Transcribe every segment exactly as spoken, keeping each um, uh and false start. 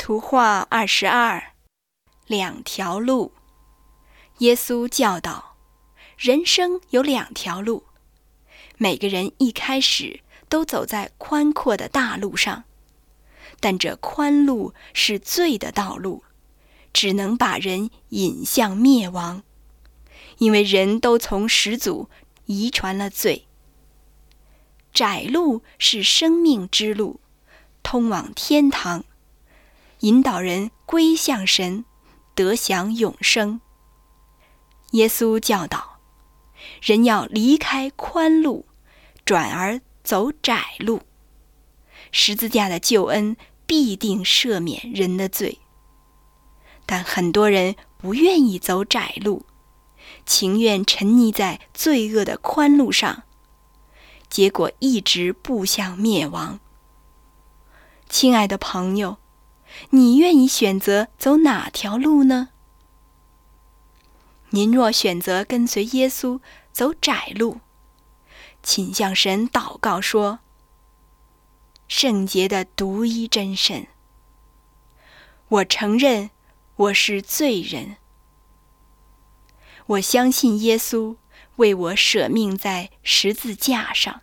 图画二十二，两条路。耶稣教导，人生有两条路，每个人一开始都走在宽阔的大路上，但这宽路是罪的道路，只能把人引向灭亡，因为人都从始祖遗传了罪。窄路是生命之路，通往天堂，引导人归向神，得享永生。耶稣教导，人要离开宽路，转而走窄路。十字架的救恩必定赦免人的罪，但很多人不愿意走窄路，情愿沉溺在罪恶的宽路上，结果一直步向灭亡。亲爱的朋友，你愿意选择走哪条路呢？您若选择跟随耶稣走窄路，请向神祷告说：圣洁的独一真神，我承认我是罪人，我相信耶稣为我舍命在十字架上，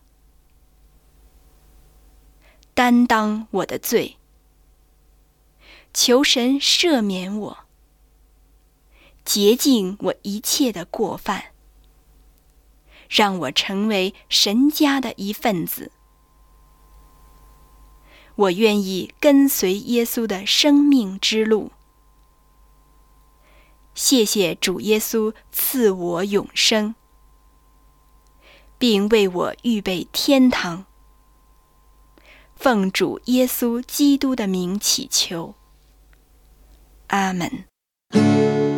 担当我的罪，求神赦免我，洁净我一切的过犯，让我成为神家的一份子。我愿意跟随耶稣的生命之路。谢谢主耶稣赐我永生，并为我预备天堂。奉主耶稣基督的名祈求，阿们。